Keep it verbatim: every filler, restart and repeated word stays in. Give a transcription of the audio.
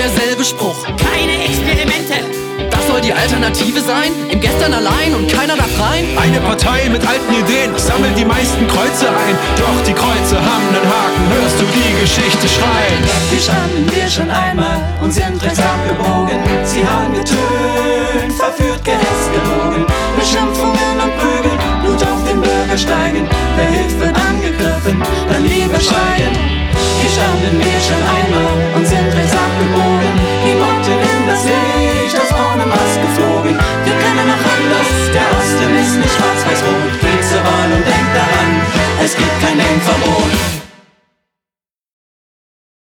derselbe Spruch. Keine Experimente. Das soll die Alternative sein? Im Gestern allein und keiner darf rein? Eine Partei mit alten Ideen sammelt die meisten Kreuze ein. Doch die Kreuze haben nen Haken, hörst du die Geschichte schreien? Hier standen wir schon einmal und sind rechts abgebogen. Sie haben getönt, verführt, gehetzt, gelogen. Beschimpfungen und Prügel, Blut auf den Bürgersteigen. Wer hilft, wird angegriffen, dann lieber schweigen. Hier standen wir schon einmal und sind rechts abgebogen. Die Motten in das Licht aus ohne Maske geflogen. Wir können auch anders, der Osten ist nicht schwarz-weiß-rot. Geht zur Wahl und denkt daran, es gibt kein Denkverbot.